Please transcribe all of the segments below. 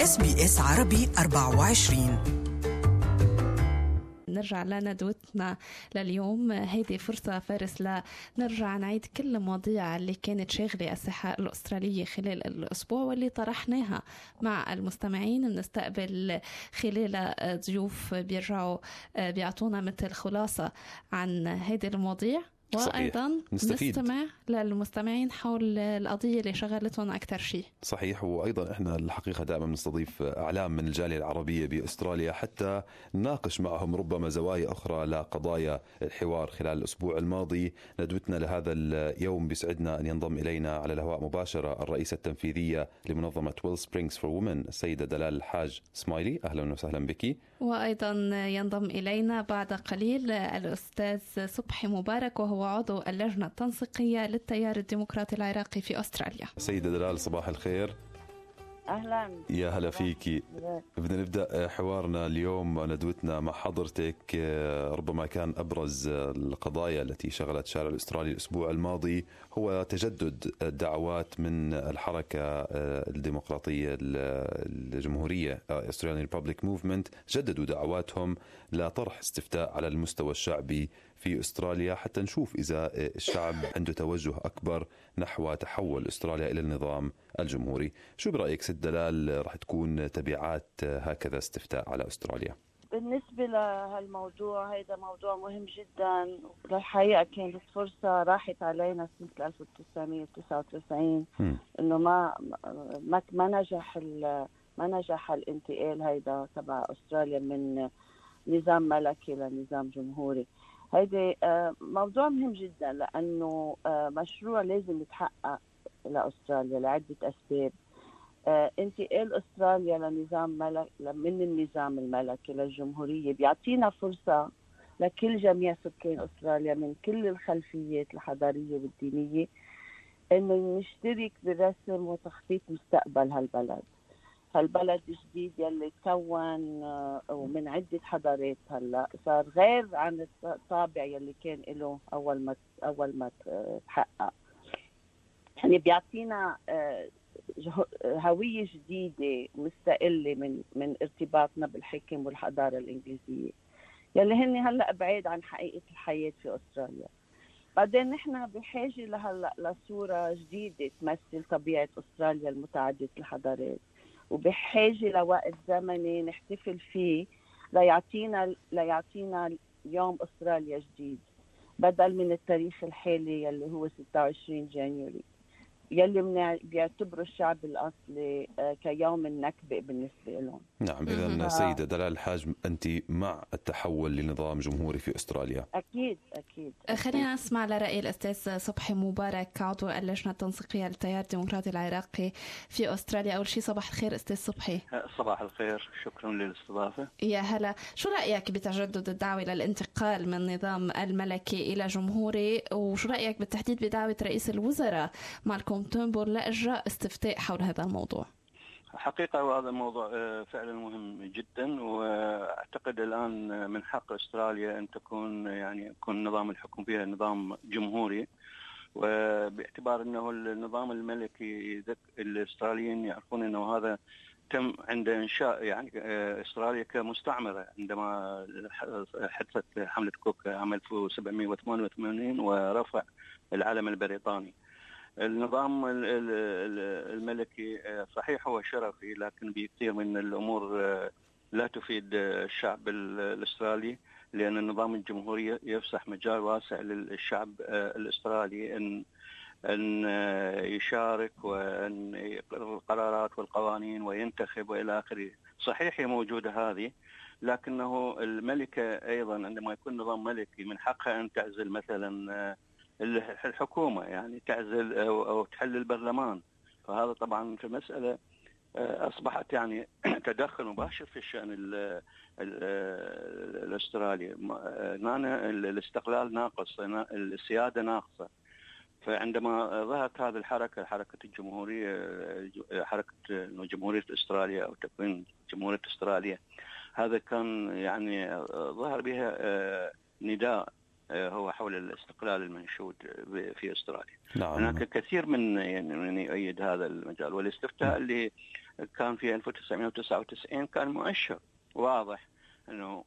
SBS عربي 24. نرجع لندوتنا لليوم. هيدي فرصة فارس لنرجع نعيد كل المواضيع اللي كانت شاغلة الساحة الأسترالية خلال الأسبوع واللي طرحناها مع المستمعين. بنستقبل خلال ضيوف بيرجعوا بيعطونا مثل خلاصة عن هيدي المواضيع، وأيضا نستمع للمستمعين حول القضية اللي شغلتهم أكثر شيء. صحيح. وأيضا إحنا الحقيقة دائما نستضيف أعلام من الجالية العربية بأستراليا حتى نناقش معهم ربما زوايا أخرى لقضايا الحوار. خلال الأسبوع الماضي ندوتنا لهذا اليوم بيسعدنا أن ينضم إلينا على الهواء مباشرة الرئيسة التنفيذية لمنظمة ويل سبرينغز فور وومن السيدة دلال الحاج سمايلي. أهلا وسهلا بك. وأيضا ينضم إلينا بعد قليل الأستاذ صبحي مبارك، وهو عضو اللجنة التنسيقية للتيار الديمقراطي العراقي في أستراليا. سيدة دلال صباح الخير. أهلا. يا هلا فيكي. بدنا نبدأ حوارنا اليوم ندوتنا مع حضرتك. ربما كان أبرز القضايا التي شغلت الشارع الأسترالي الأسبوع الماضي هو تجدد الدعوات من الحركة الديمقراطية الجمهورية Australian Republic Movement. جددوا دعواتهم لطرح استفتاء على المستوى الشعبي في أستراليا حتى نشوف إذا الشعب عنده توجه أكبر نحو تحول أستراليا إلى النظام الجمهوري. شو برأيك ست دلال رح تكون تبعات هكذا استفتاء على أستراليا؟ بالنسبة لهالموضوع، هذا موضوع مهم جدا. الحقيقة كانت فرصة راحت علينا سنة 1999 إنه ما نجح الانتقال هيدا تبع أستراليا من نظام ملكي لنظام جمهوري. هيدا موضوع مهم جدا لأنه مشروع لازم يتحقق لأستراليا لعدة أسباب. انتقال أستراليا لنظام من النظام الملكي للجمهورية بيعطينا فرصة لكل جميع سكان أستراليا من كل الخلفيات الحضارية والدينية إنه نشترك برسم وتخطيط مستقبل هالبلد الجديد يلي تكون ومن عدة حضارات. هلا صار غير عن الطابع يلي كان له أول ما تحقق. يعني بيعطينا هوية جديدة مستقلة من ارتباطنا بالحكم والحضارة الإنجليزية يلي هن هلا بعيد عن حقيقة الحياة في أستراليا. بعدين نحن بحاجة لصورة جديدة تمثل طبيعة أستراليا المتعددة الحضارات، وبحاجة لوقت زمني نحتفل فيه ليعطينا يوم أستراليا جديد بدل من التاريخ الحالي يلي هو 26 جانيوري يلي بيعتبروا الشعب الأصلي كيوم النكبة بالنسبة لهم. نعم. إذن سيدة دلال الحاج، أنت مع التحول لنظام جمهوري في أستراليا؟ أكيد. خلينا نسمع لرأي الأستاذ صبحي مبارك عضو اللجنة التنسيقية للتيار الديمقراطي العراقي في أستراليا. أول شيء صباح الخير أستاذ صبحي. صباح الخير، شكرا للاستضافة. يا هلا. شو رأيك بتجدد الدعوة للانتقال من نظام الملكي إلى جمهوري، وشو رأيك بالتحديد بدعوة رئيس الوزراء مالكوم تورنبول لإجراء استفتاء حول هذا الموضوع؟ حقيقة هذا الموضوع فعلا مهم جدا، واعتقد الآن من حق استراليا ان يكون نظام الحكم فيها نظام جمهوري، وباعتبار انه النظام الملكي الاستراليين يعرفون انه هذا تم عند انشاء استراليا كمستعمرة عندما حدثت حملة كوك عام 1788 ورفع العلم البريطاني. النظام الملكي صحيح هو شرفي، لكن بكثير من الأمور لا تفيد الشعب الأسترالي، لأن النظام الجمهوري يفسح مجال واسع للشعب الأسترالي أن يشارك وأن يقرر القرارات والقوانين وينتخب وإلى آخره. صحيح هي موجودة هذه، لكنه الملكة أيضا عندما يكون نظام ملكي من حقها أن تعزل مثلا الحكومة، تعزل أو تحل البرلمان. فهذا طبعا في مسألة أصبحت تدخل مباشر في الشأن الأسترالي. الاستقلال ناقص، السيادة ناقصة. فعندما ظهرت هذه حركة الجمهورية، حركة جمهورية أستراليا أو تكوين جمهورية أستراليا، هذا كان ظهر بها نداء هو حول الاستقلال المنشود في أستراليا. نعم. هناك كثير من يؤيد هذا المجال، والاستفتاء اللي كان في 1999 كان مؤشر واضح أنه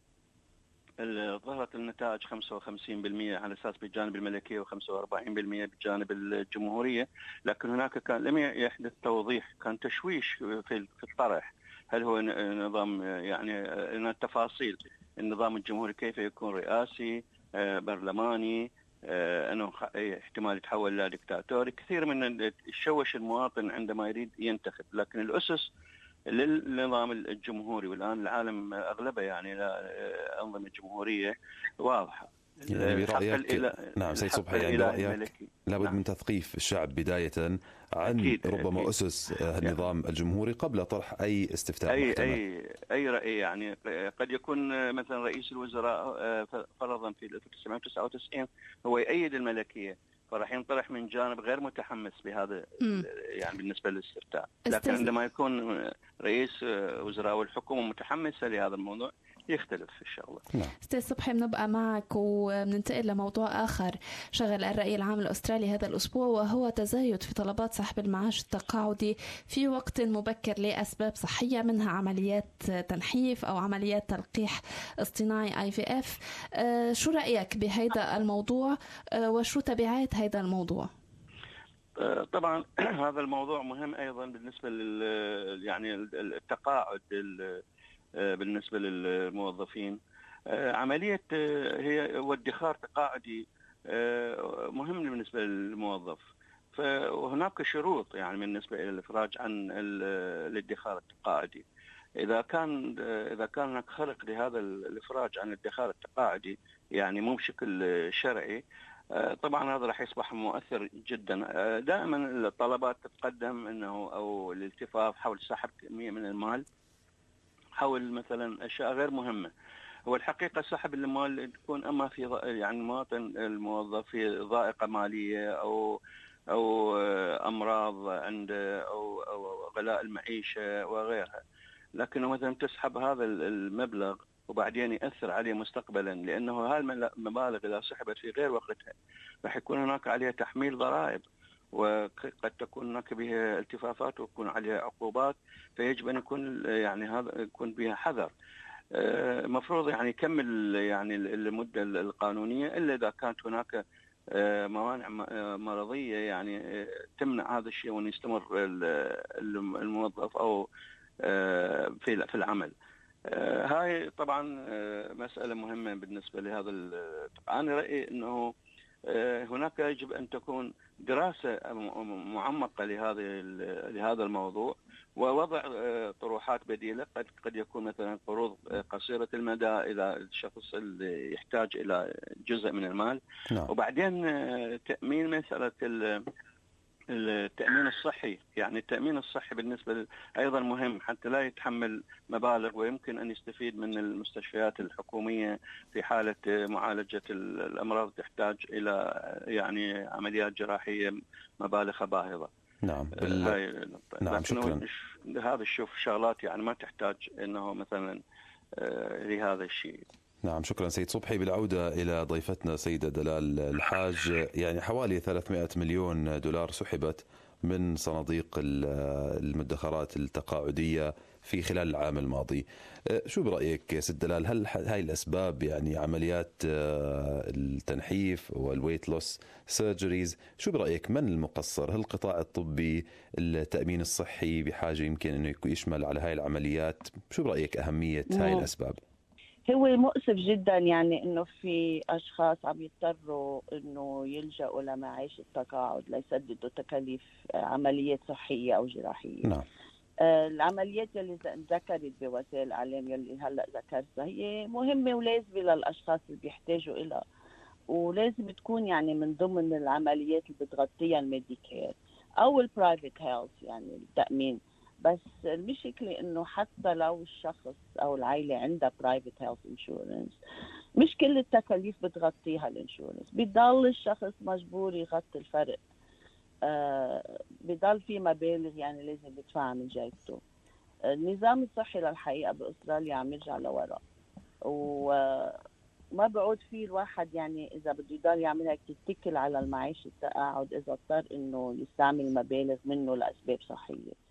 ظهرت النتائج 55% على أساس بالجانب الملكية و45% بالجانب الجمهورية، لكن هناك كان لم يحدث توضيح، كان تشويش في الطرح. هل هو نظام يعني التفاصيل النظام الجمهوري كيف يكون رئاسي برلماني، أنه احتمال يتحول إلى دكتاتوري، كثير من الشوش المواطن عندما يريد ينتخب. لكن الأسس للنظام الجمهوري، والآن العالم أغلبه يعني أنظمة الجمهورية واضحة. يعني برأيك نعم سيد صبحي، يعني برأيك لابد من تثقيف الشعب بداية عن أكيد ربما أكيد أسس النظام الجمهوري قبل طرح أي استفتاء محتمل. أي رأي، يعني قد يكون مثلا رئيس الوزراء فرضا في 1999 هو يؤيد الملكية، فراح ينطرح من جانب غير متحمس بهذا يعني بالنسبة للاستفتاء. لكن عندما يكون رئيس وزراء والحكومة متحمسة لهذا الموضوع يختلف إن شاء الله. أستاذ صبحي، بنبقى معك وبننتقل لموضوع آخر شغل الرأي العام الأسترالي هذا الأسبوع، وهو تزايد في طلبات سحب المعاش التقاعدي في وقت مبكر لأسباب صحية، منها عمليات تنحيف أو عمليات تلقيح اصطناعي IVF. شو رأيك بهذا الموضوع وشو تبعات هذا الموضوع؟ طبعا هذا الموضوع مهم أيضا بالنسبة يعني التقاعد بالنسبة للموظفين. عملية هي وادخار تقاعدي مهم بالنسبة للموظف، فهناك شروط يعني بالنسبة إلى الإفراج عن الادخار التقاعدي. إذا كان هناك خرق لهذا الإفراج عن الادخار التقاعدي يعني مو بشكل شرعي، طبعا هذا راح يصبح مؤثر جدا. دائما الطلبات تتقدم انه او الالتفاف حول سحب كمية من المال حول مثلا اشياء غير مهمة. هو الحقيقة سحب المال تكون اما في يعني المواطن الموظف في ضائقة مالية او امراض عنده او غلاء المعيشة وغيرها، لكن مثلا تسحب هذا المبلغ وبعدين يأثر عليه مستقبلا، لأنه هاي المبالغ إذا سحبت في غير وقتها راح يكون هناك عليها تحميل ضرائب، وقد تكون هناك بها التفافات ويكون عليها عقوبات، فيجب أن يكون يعني هذا يكون بها حذر. مفروض يعني يكمل يعني المدة القانونية إلا إذا كانت هناك موانع مرضية يعني تمنع هذا الشيء وأن يستمر الموظف أو في العمل. هاي طبعا مسألة مهمة بالنسبة لهذا. أنا رأيي أنه هناك يجب أن تكون دراسة معمقة لهذا الموضوع، ووضع طروحات بديلة. قد يكون مثلا قروض قصيرة المدى إذا الشخص اللي يحتاج إلى جزء من المال. نعم. وبعدين تأمين مسألة التأمين الصحي، يعني التأمين الصحي بالنسبة أيضا مهم حتى لا يتحمل مبالغ، ويمكن أن يستفيد من المستشفيات الحكومية في حالة معالجة الأمراض تحتاج إلى يعني عمليات جراحية مبالغ باهظة. نعم. نعم شكرا. هذا الشوف شغلات يعني ما تحتاج أنه مثلا لهذا الشيء. نعم شكرا سيد صبحي. بالعودة إلى ضيفتنا سيدة دلال الحاج، يعني حوالي 300 مليون دولار سحبت من صناديق المدخرات التقاعدية في خلال العام الماضي. شو برأيك سيد دلال، هل هاي الأسباب يعني عمليات التنحيف والويت لوس سيرجريز، شو برأيك من المقصر؟ هل القطاع الطبي، التأمين الصحي بحاجة يمكن أنه يشمل على هاي العمليات؟ شو برأيك أهمية هاي الأسباب؟ هو مؤسف جدا يعني انه في اشخاص عم يضطروا انه يلجأوا لمعاش التقاعد ليسددوا تكاليف عمليات صحيه او جراحيه. نعم. العمليات اللي ذكرت بوسائل الاعلام اللي هلا ذكرتها هي مهمه ولازمه للاشخاص اللي بيحتاجوا إلها، ولازم تكون يعني من ضمن العمليات اللي بتغطيها الميديكير او البرايفت هيلث يعني التامين. بس المشكلة إنه حتى لو الشخص أو العائلة عندها برايفت هيلث انشورنس مش كل التكاليف بتغطيها الانشورنس، بيضل الشخص مجبور يغطي الفرق. بيضل في مبالغ يعني لازم يدفعها من جيبته. النظام الصحي للحقيقة بأستراليا عم يرجع لوراء، وما بعود فيه الواحد يعني إذا بده يضل يعمل هيك يتكل على المعاش التقاعد إذا اضطر إنه يستعمل مبالغ منه لأسباب صحية.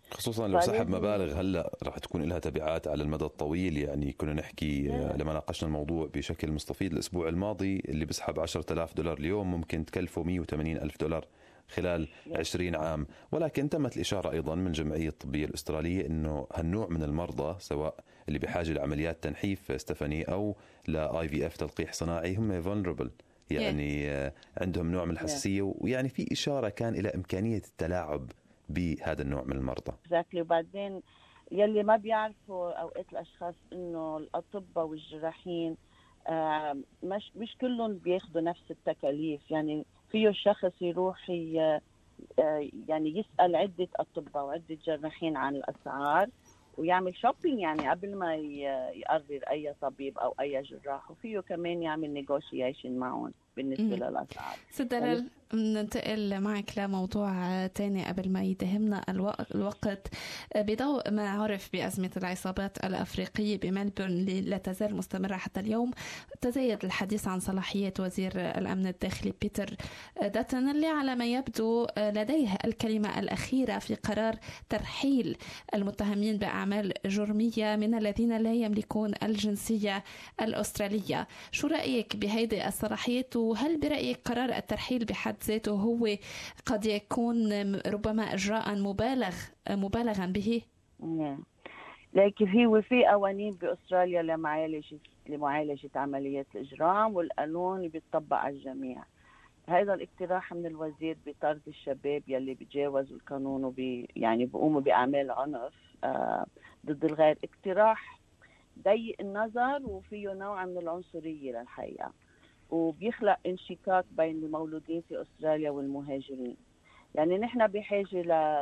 خصوصا لو سحب مبالغ هلا راح تكون لها تبعات على المدى الطويل. يعني كنا نحكي لما ناقشنا الموضوع بشكل مستفيض الأسبوع الماضي، اللي بسحب $10,000 اليوم ممكن تكلفه $180,000 خلال 20 عام. ولكن تمت الإشارة أيضا من الجمعية الطبية الأسترالية أنه هالنوع من المرضى سواء اللي بحاجة لعمليات تنحيف ستيفاني أو IVF تلقيح صناعي هم vulnerable، يعني عندهم نوع من الحساسية، ويعني في إشارة كان إلى إمكانية التلاعب بهذا النوع من المرضى. وبعدين يلي ما بيعرفوا أوقات الأشخاص إنه الأطباء والجراحين مش كلهم بياخدوا نفس التكاليف. يعني فيه الشخص يروح يعني يسأل عدة أطباء وعدة جراحين عن الأسعار ويعمل شوبينج يعني قبل ما يقرر أي طبيب أو أي جراح، وفيه كمان يعمل نيغوشيشن معهم بالنسبة للأسعار. سدلال، ننتقل معك لموضوع تاني قبل ما يدهمنا الوقت. بضوء ما عرف بأزمة العصابات الأفريقية بملبورن اللي لا تزال مستمرة حتى اليوم، تزايد الحديث عن صلاحيات وزير الأمن الداخلي بيتر داتن اللي على ما يبدو لديه الكلمة الأخيرة في قرار ترحيل المتهمين بأعمال جرمية من الذين لا يملكون الجنسية الأسترالية. شو رأيك بهذه الصلاحيات، وهل برأيك قرار الترحيل بحد ذاته هو قد يكون ربما إجراء مبالغا به؟ لكن هو في قوانين بأستراليا لمعالجة عمليات الإجرام، والقانون بيطبق على الجميع. هذا الاقتراح من الوزير بطرد الشباب يلي بيتجاوزوا القانون يعني بيقوموا بأعمال عنف ضد الغير اقتراح ضيق النظر وفيه نوع من العنصرية للحقيقة، وبيخلق انشقاق بين المولودين في أستراليا والمهاجرين. يعني نحن بحاجة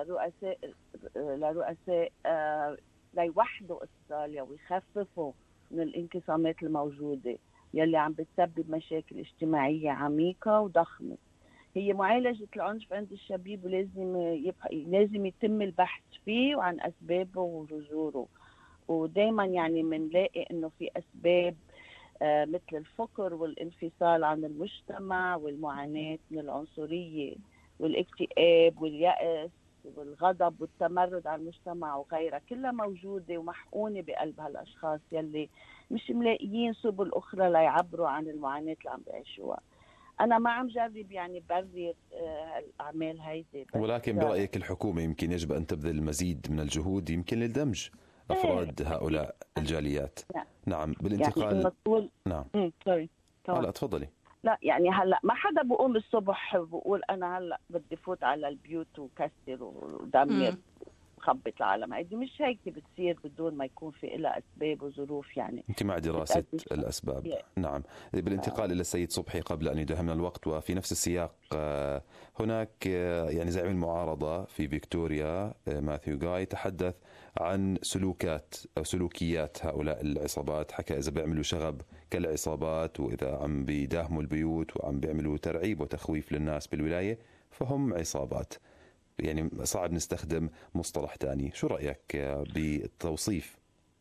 لرؤساء ليوحدوا أستراليا ويخففوا من الانقسامات الموجودة يلي عم بتسبب مشاكل اجتماعية عميقة وضخمة. هي معالجة العنف عند الشباب لازم يتم البحث فيه وعن أسبابه وجذوره، ودايما يعني منلاقي إنه في أسباب مثل الفقر والانفصال عن المجتمع والمعاناة من العنصرية والاكتئاب واليأس والغضب والتمرد على المجتمع وغيرها، كلها موجودة ومحقونة بقلب هالأشخاص يلي مش ملاقيين سبل أخرى ليعبروا عن المعاناة اللي عم بيعيشوها. أنا ما عم جرب يعني برر الأعمال هيدي، ولكن برأيك الحكومة يمكن يجب أن تبذل المزيد من الجهود يمكن لدمج أفراد هؤلاء الجاليات؟ نعم بالانتقال يعني نعم لا تفضلي. لا يعني هلا ما حدا بقوم الصبح بقول أنا هلا بدي فوت على البيوت وكسر ودمر خبط العالم. هيدي مش هيك بتصير بدون ما يكون في لها أسباب وظروف. يعني أنت مع دراسة الأسباب. نعم. بالانتقال إلى السيد صبحي قبل أن يدهمنا الوقت، وفي نفس السياق هناك يعني زعيم المعارضة في فيكتوريا ماثيو غاي تحدث عن سلوكيات هؤلاء العصابات، حكى إذا بيعملوا شغب كالعصابات وإذا عم بيداهموا البيوت وعم بيعملوا ترعيب وتخويف للناس بالولاية فهم عصابات. يعني صعب نستخدم مصطلح تاني. شو رأيك بالتوصيف؟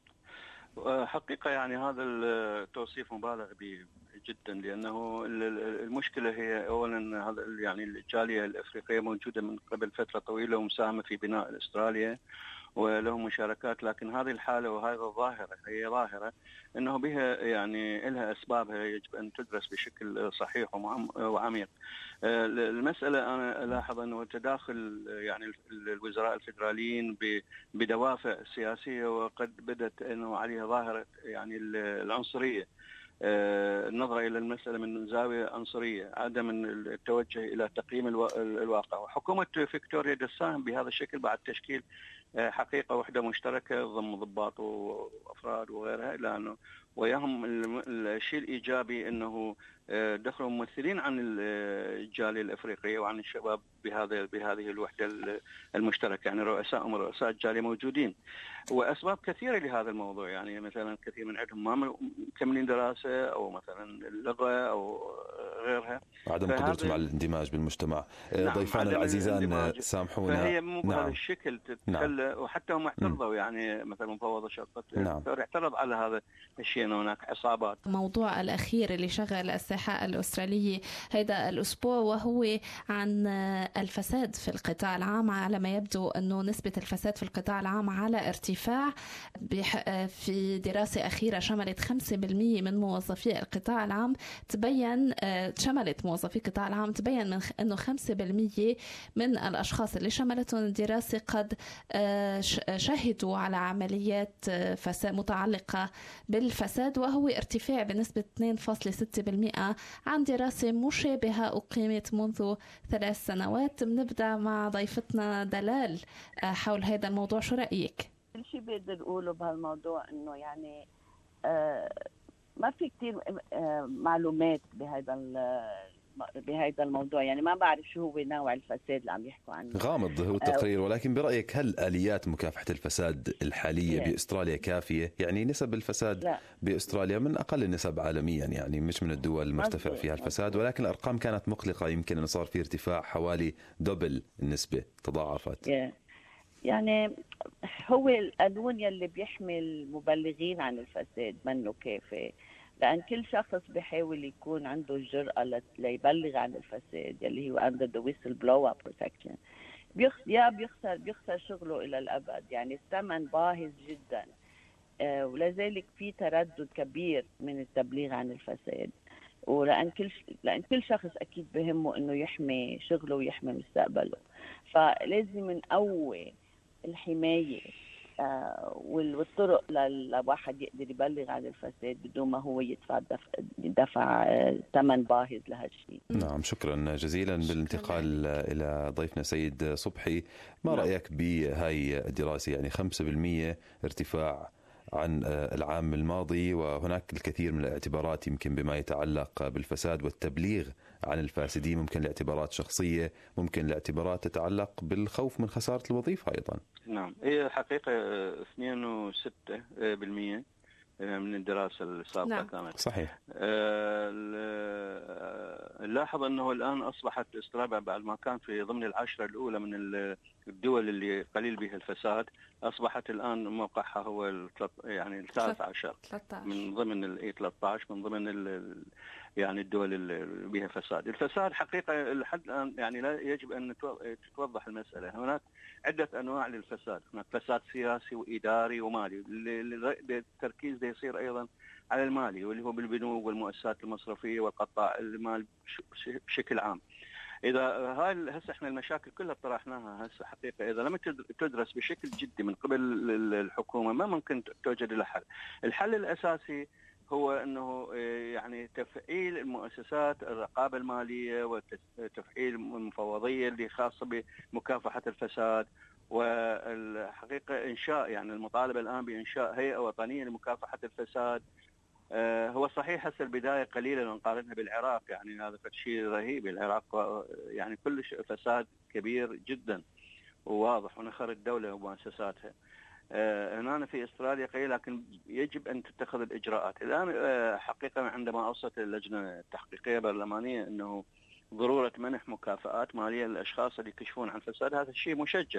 حقيقة يعني هذا التوصيف مبالغ به جدا، لأنه المشكلة هي أولا هذا يعني الجالية الأفريقية موجودة من قبل فترة طويلة ومساهمة في بناء أستراليا ولهم مشاركات، لكن هذه الحالة وهذه الظاهرة هي ظاهرة أنه بها يعني لها أسبابها يجب أن تدرس بشكل صحيح وعميق. المسألة أنا ألاحظ أنه تداخل يعني الوزراء الفيدراليين بدوافع سياسية، وقد بدت أنه عليها ظاهرة يعني العنصرية، النظرة إلى المسألة من زاوية عنصرية، عدم التوجه إلى تقييم الواقع. وحكومة فيكتوريا تساهم بهذا الشكل بعد تشكيل حقيقة وحدة مشتركة ضم ضباط وأفراد وغيرها، إلى أنه وياهم الشيء الإيجابي أنه دخلوا ممثلين عن الجالية الأفريقية وعن الشباب بهذه الوحدة المشتركة، يعني رؤساء الجالية موجودين، وأسباب كثيرة لهذا الموضوع. يعني مثلا كثير من عندهم ما مكملين دراسة أو مثلا اللغة أو غيرها، عدم قدرتهم على الاندماج بالمجتمع. ضيفان العزيزان سامحونا، فهي مو بهذا الشكل تتخلى. وحتى هم اعترضوا، يعني مثلا مفوض شرطة اعترض على هذا الشيء، أن هناك عصابات. موضوع الأخير اللي شغل الساحة الصحة الأسترالية هذا الأسبوع، وهو عن الفساد في القطاع العام. على ما يبدو أنه نسبة الفساد في القطاع العام على ارتفاع. في دراسة أخيرة شملت 5% من موظفي القطاع العام شملت موظفي القطاع العام، تبين أنه 5% من الأشخاص اللي شملتهم الدراسة قد شهدوا على عمليات فساد متعلقة بالفساد، وهو ارتفاع بنسبة 2.6% عن دراسة مشابهة أقيمت منذ 3 سنوات. بنبدأ مع ضيفتنا دلال حول هذا الموضوع، شو رأيك؟ كل شيء بقدر أقوله بهالموضوع إنه يعني ما في كتير معلومات بهذا الموضوع، يعني ما بعرف شو هو نوع الفساد اللي عم يحكوا عنه. غامض هو التقرير، ولكن برأيك هل آليات مكافحة الفساد الحالية بأستراليا كافية؟ يعني نسب الفساد بأستراليا من أقل النسب عالميا، يعني مش من الدول المرتفع فيها الفساد، ولكن الأرقام كانت مقلقة. يمكن أن صار في ارتفاع حوالي دبل النسبة، تضاعفت. يعني هو القانون يلي بيحمي المبلغين عن الفساد منه كافي، لأن كل شخص بيحاول يكون عنده الجرأة ليبلغ عن الفساد يلي هو under the whistleblower protection بيخسر شغله إلى الأبد. يعني الثمن باهظ جدا، ولذلك في تردد كبير من التبليغ عن الفساد، ولأن كل شخص أكيد بهمه إنه يحمي شغله ويحمي مستقبله، فلازم نقوي الحماية والطرق للواحد يقدر يبلغ عن الفساد بدون ما هو يدفع ثمن باهظ لهالشيء. نعم، شكرا جزيلا. بالانتقال إلى ضيفنا سيد صبحي، ما رأيك بهاي الدراسة؟ يعني 5% ارتفاع عن العام الماضي، وهناك الكثير من الاعتبارات يمكن بما يتعلق بالفساد والتبليغ عن الفاسدين، ممكن لاعتبارات شخصية، ممكن لاعتبارات تتعلق بالخوف من خسارة الوظيفة أيضا. نعم، هي حقيقة 2.6% من الدراسة السابقة. نعم. كانت صحيح. نلاحظ أنه الآن أصبحت استراليا بعد ما كان في ضمن العشرة الأولى من الدول اللي قليل بها الفساد، أصبحت الآن موقعها هو يعني 13 من ضمن 13 من ضمن يعني الدول اللي بها فساد. الفساد حقيقة لحد الآن يعني لا يجب أن تتوضح المسألة. هناك عدة أنواع للفساد، هناك فساد سياسي وإداري ومالي. التركيز ده يصير أيضا على المالي، واللي هو بالبنوك والمؤسسات المصرفية والقطاع المال بشكل عام. إذا هاي هسه احنا المشاكل كلها طرحناها هسه حقيقة، إذا لم تدرس بشكل جدي من قبل الحكومة ما ممكن توجد لها حل. الحل الأساسي هو أنه يعني تفعيل المؤسسات الرقابة المالية وتفعيل المفوضية اللي خاصة بمكافحة الفساد، والحقيقة إنشاء يعني المطالبة الآن بإنشاء هيئة وطنية لمكافحة الفساد. هو صحيح هسه البداية قليلة نقارنها بالعراق، يعني هذا شيء رهيب. العراق يعني كل فساد كبير جدا وواضح ونخر الدولة ومؤسساتها. هنا في استراليا قليل، لكن يجب ان تتخذ الاجراءات. الان حقيقه عندما اوصت اللجنه التحقيقيه البرلمانيه انه ضروره منح مكافآت ماليه للاشخاص اللي يكشفون عن فساد، هذا الشيء مشجع.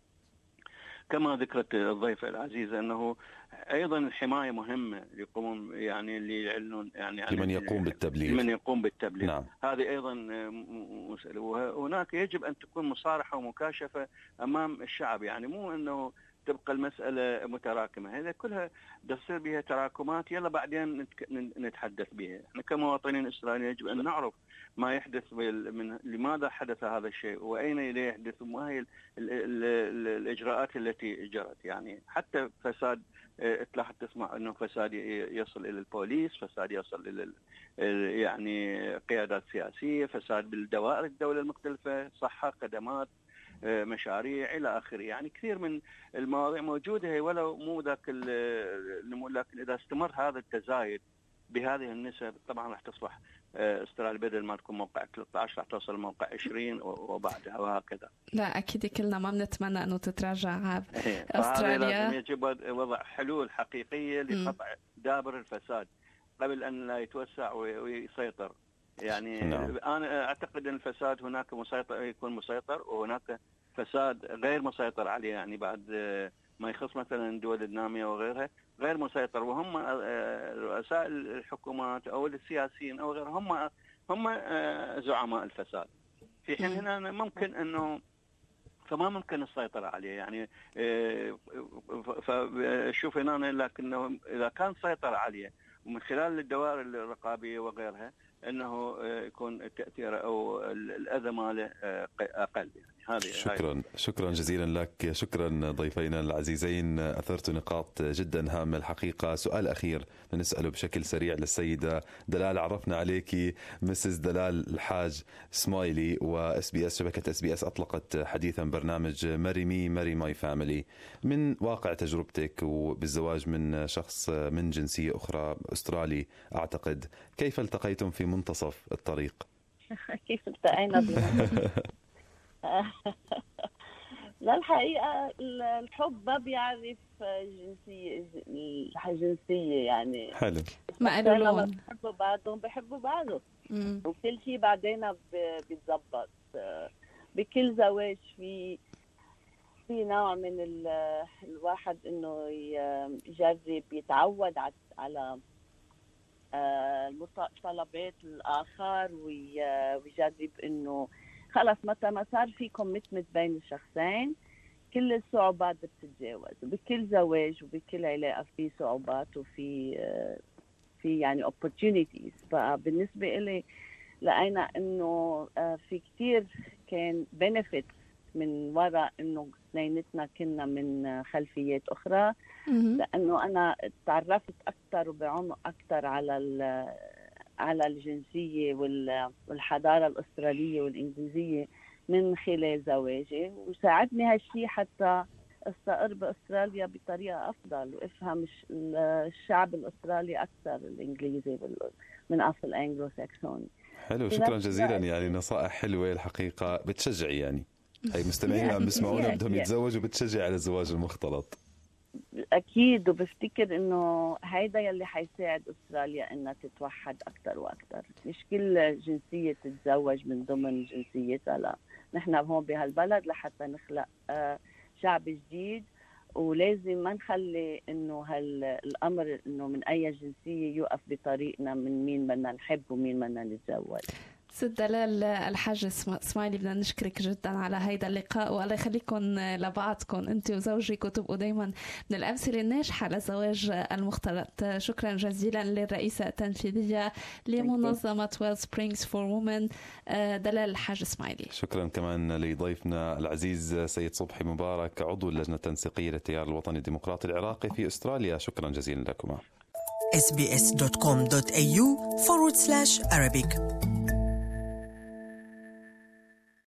كما ذكرت الضيفه العزيزه انه ايضا الحمايه مهمه ليقومون يعني اللي يعلنون يعني لمن يقوم بالتبليغ. نعم. هذه ايضا مسألة. وهناك يجب ان تكون مصارحه ومكاشفه امام الشعب، يعني مو انه تبقى المسألة متراكمة. هذا كلها تصير بها تراكمات يلا بعدين نتحدث بها. احنا كمواطنين اسرائيليين يجب ان نعرف ما يحدث من لماذا حدث هذا الشيء واين يحدث وما هي الاجراءات التي جرت. يعني حتى فساد تلاحظ تسمع انه فساد يصل الى البوليس، فساد يصل الى يعني قيادات سياسية، فساد بالدوائر الدولة المختلفة، صحة، خدمات، مشاريع الى اخره. يعني كثير من المواضيع موجوده هي ولو مو ذاك لكن اذا استمر هذا التزايد بهذه النسب طبعا راح تصبح استراليا بدل ما تكون موقع 13 راح توصل موقع 20 وبعدها وهكذا. لا اكيد كلنا ما بنتمنى انه تتراجع استراليا. لازم يجب وضع حلول حقيقيه لقطع دابر الفساد قبل ان لا يتوسع ويسيطر. يعني نعم. أنا أعتقد أن الفساد هناك يكون مسيطر وهناك فساد غير مسيطر عليه، يعني بعد ما يخص مثلا الدول النامية وغيرها غير مسيطر، وهم رؤساء الحكومات أو السياسيين أو غيرهم هم زعماء الفساد، في حين هنا ممكن أنه فما ممكن السيطرة عليه. يعني فشوف هنا لكنه إذا كان سيطر عليه ومن خلال الدوائر الرقابية وغيرها أنه يكون التأثير أو الأذى ماله أقل. يعني شكرا جزيلا لك. شكرا ضيفينا العزيزين، أثرت نقاط جدا هامة الحقيقة. سؤال أخير نسأله بشكل سريع للسيدة دلال. عرفنا عليك مسز دلال الحاج سمايلي، وSBS شبكة SBS أطلقت حديثا برنامج ماري مي ماري ماي فاميلي. من واقع تجربتك وبالزواج من شخص من جنسية أخرى أسترالي أعتقد، كيف التقيتم في منتصف الطريق؟ كيف التقينا لا الحقيقة الحب ما بيعرف جنسية يعني. حلو. ما قالوا لون بيحبوا بعضهم بيحبوا بعضهم وكل شيء بعدين بيتضبط. بكل زواج في نوع من الواحد انه يجرب يتعود على طلبات الآخر ويجرب انه خلص متى ما صار في كوميتمنت بين الشخصين كل الصعوبات بتتجاوز. وبكل زواج وبكل علاقة في صعوبات وفي يعني opportunities. فبالنسبة إلي لقينا إنه في كتير كان benefits من وراء إنه اثنيناتنا كنا من خلفيات أخرى، لأنه أنا تعرفت أكتر وبعمق أكتر على الجنسية والحضارة الأسترالية والإنجليزية من خلال زواجي، وساعدني هالشي حتى استقر بأستراليا بطريقة أفضل وأفهم الشعب الأسترالي أكثر الإنجليزي من أصل أنجلو ساكسوني. حلو، شكرا جزيلا. يعني نصائح حلوة الحقيقة بتشجعي، يعني هي مستمعين عم بيسمعونا بدهم يتزوجوا بتشجع على الزواج المختلط. أكيد، وبفتكر إنه هيدا يلي حيساعد أستراليا إنها تتوحد أكتر وأكتر. مش كل جنسية تتزوج من ضمن جنسيتها، لا، نحن هون بهالبلد لحتى نخلق شعب جديد، ولازم ما نخلي إنه الأمر إنه من أي جنسية يوقف بطريقنا من مين بدنا نحب ومين بدنا نتزوج. ست دلال الحاج سمايلي، بدنا نشكرك جدا على هيدا اللقاء، والله يخليكم لبعضكم انت وزوجك وتبقوا دايما من الامثله الناجحه للزواج المختلط. شكرا جزيلا للرئيسه التنفيذيه لمنظمه ويل سبرينغز فور وومن دلال الحاج سمايلي. شكرا كمان لضيفنا العزيز سيد صبحي مبارك، عضو اللجنه التنسيقيه للتيار الوطني الديمقراطي العراقي في استراليا. شكرا جزيلا لكما. sbs.com.au/Arabic